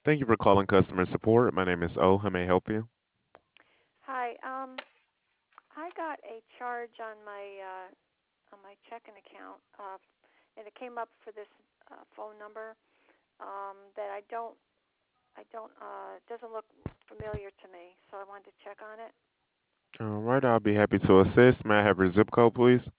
Thank you for calling customer support. My name is O. How may I help you? Hi. I got a charge on my checking account, and it came up for this phone number that it doesn't look familiar to me. So I wanted to check on it. All right, I'll be happy to assist. May I have your zip code, please?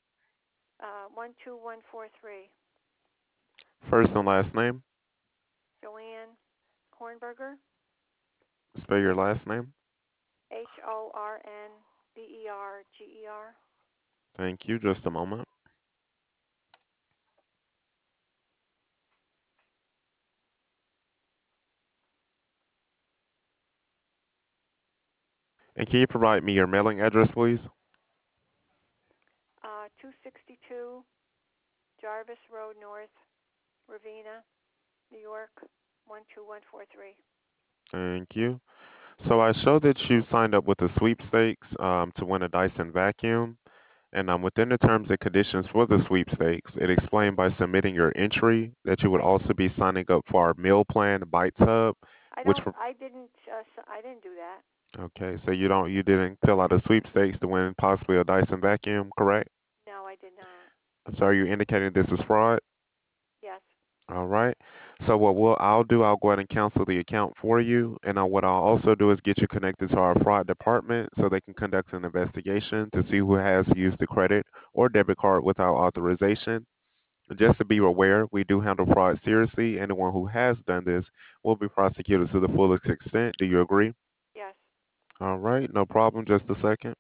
12143. First and last name. Joanne Hornberger. Spell your last name. Hornberger. Thank you. Just a moment. And can you provide me your mailing address, please? 262 Jarvis Road North, Ravenna, New York 12143. Thank you. So I show that you signed up with the sweepstakes to win a Dyson vacuum. And within the terms and conditions for the sweepstakes, it explained by submitting your entry that you would I also be signing up for our meal plan, Bites Hub, I which don't. I didn't do that. okay, so you didn't fill out a sweepstakes to win possibly a Dyson vacuum, correct? No, I did not. So are you indicating this is fraud? Yes. All right. So I'll do, I'll go ahead and cancel the account for you, and what I'll also do is get you connected to our fraud department so they can conduct an investigation to see who has used the credit or debit card without authorization. Just to be aware, we do handle fraud seriously. Anyone who has done this will be prosecuted to the fullest extent. Do you agree? Yes. All right, no problem. Just a second.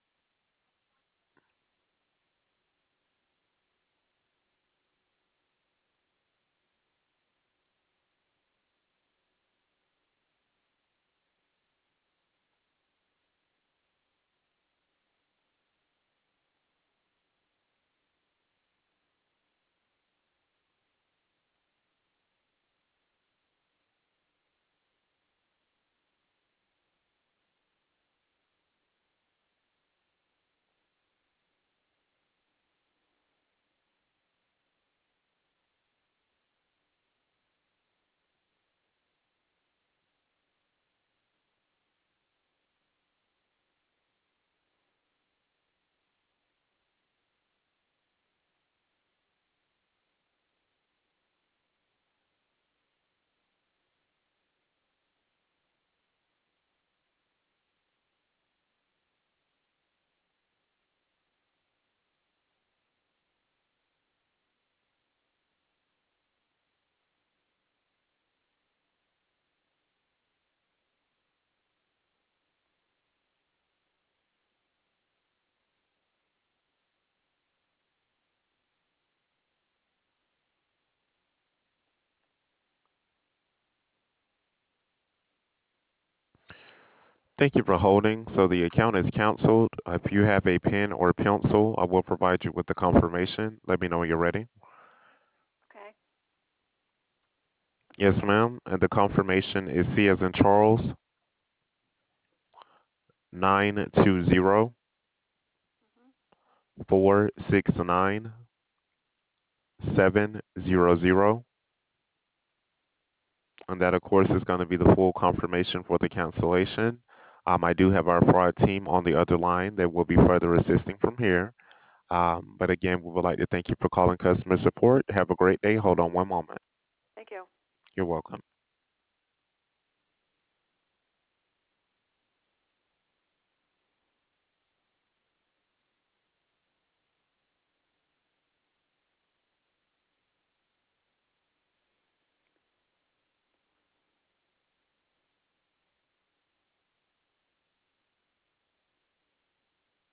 Thank you for holding. So the account is canceled. If you have a pen or pencil, I will provide you with the confirmation. Let me know when you're ready. Okay. Yes, ma'am. And the confirmation is C as in Charles, 920 Mhm. 469 700. And that, of course, is going to be the full confirmation for the cancellation. I do have our fraud team on the other line that will be further assisting from here. But again, we would like to thank you for calling customer support. Have a great day. Hold on one moment. Thank you. You're welcome.